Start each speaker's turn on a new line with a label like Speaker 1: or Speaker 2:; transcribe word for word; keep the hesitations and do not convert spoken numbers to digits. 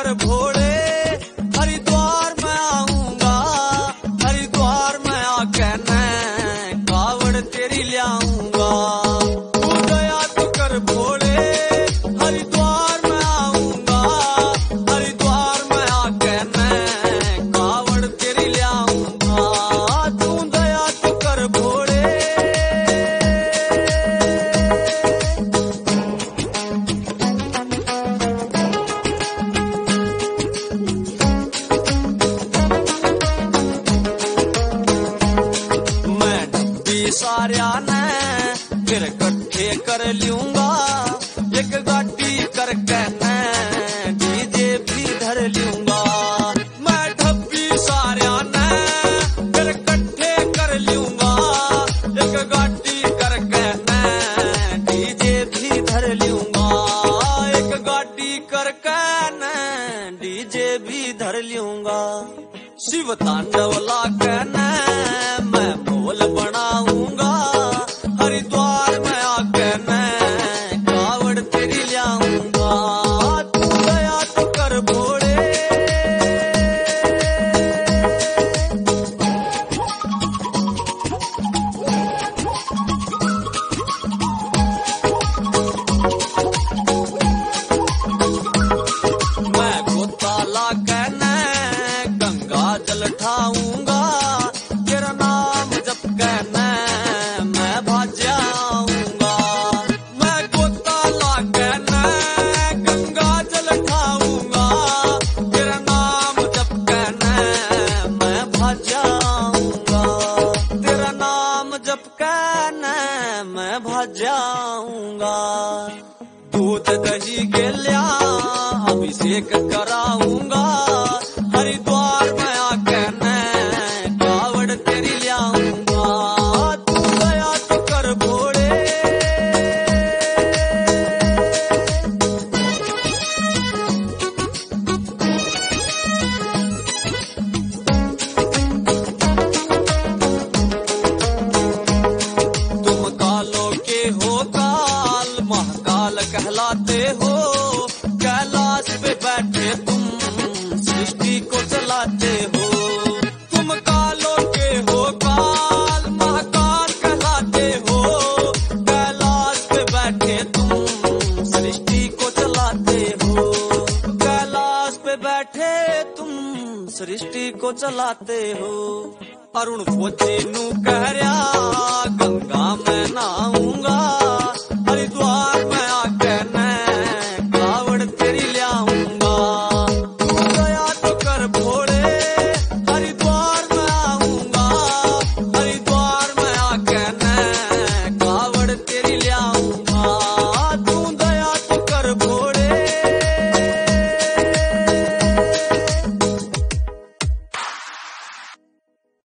Speaker 1: कर भोले, हरिद्वार में आऊंगा, हरिद्वार में आके मैं कावड़ तेरी ले आऊंगा। तू दया तो कर भोले, हरिद्वार में आऊंगा, हरिद्वार में आके मैं कावड़ तेरी ले आऊंगा। तू दया तो कर भोले। सारिया ने फिर इकट्ठे कर लूंगा, एक गाड़ी करके मैं डीजे भी धर लूंगा। मैं ढब्बी सारिया ने फिर इकट्ठे कर लूंगा, एक गाड़ी करके मैं डीजे भी धर लूंगा, एक गाड़ी करके मैं डीजे भी धर लूंगा। शिव तांडव लाके मैं बोल बनाऊंगा, हरिद्वार में आके मैं कावड़ तेरी ले आऊंगा। तू दया तो कर भोले। मैं गोता लाके गंगा जल ठाऊंगा, तेरा नाम जप के मैं भाज आऊंगा। मैं गोता लाके गंगा जल ठाऊंगा, तेरा नाम जप के मैं भाज आऊंगा, तेरा नाम जप के मैं भाज आऊंगा। दूध दही के लिया अभिषेक कराऊंगा, हरिद्वार में आके मैं कावड़ तेरी ले आऊंगा। तू दया तो कर भोले। तुम कालों के हो काल, महाकाल कहलाते हो, कैलाश पे बैठे तुम सृष्टि को चलाते हो। तुम कालों के हो काल, महाकाल कहलाते हो, कैलाश पे बैठे तुम सृष्टि को चलाते हो, कैलाश पे बैठे तुम सृष्टि को चलाते हो। अरुण फौजी नू कह रहा गंगा में नाऊं